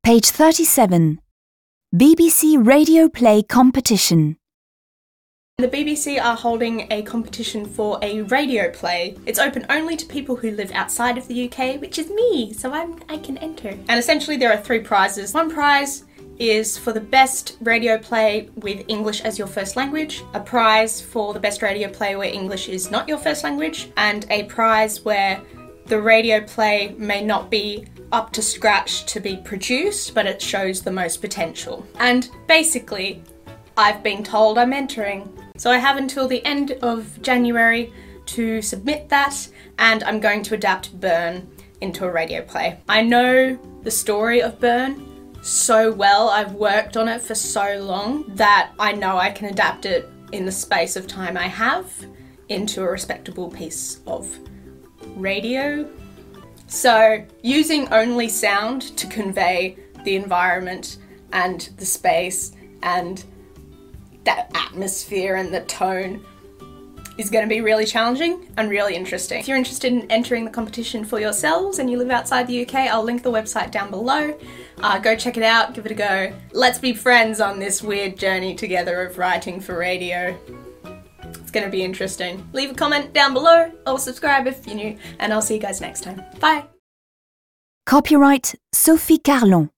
Page 37. BBC Radio Play Competition. The BBC are holding a competition for a radio play. It's open only to people who live outside of the UK, which is me, so I can enter. And essentially there are 3 prizes. One prize is for the best radio play with English as your first language, a prize for the best radio play where English is not your first language, and a prize where the radio play may not be up to scratch to be produced, but it shows the most potential. And basically, I've been told I'm entering. So I have until the end of January to submit that, and I'm going to adapt Burn into a radio play. I know the story of Burn so well, I've worked on it for so long, that I know I can adapt it in the space of time I have into a respectable piece of radio. So using only sound to convey the environment and the space and that atmosphere and the tone is going to be really challenging and really interesting. If you're interested in entering the competition for yourselves and you live outside the UK, I'll link the website down below. Go check it out, give it a go. Let's be friends on this weird journey together of writing for radio. It's going to be interesting. Leave a comment down below or subscribe if you're new, and I'll see you guys next time. Bye! Copyright Sophie Carlon.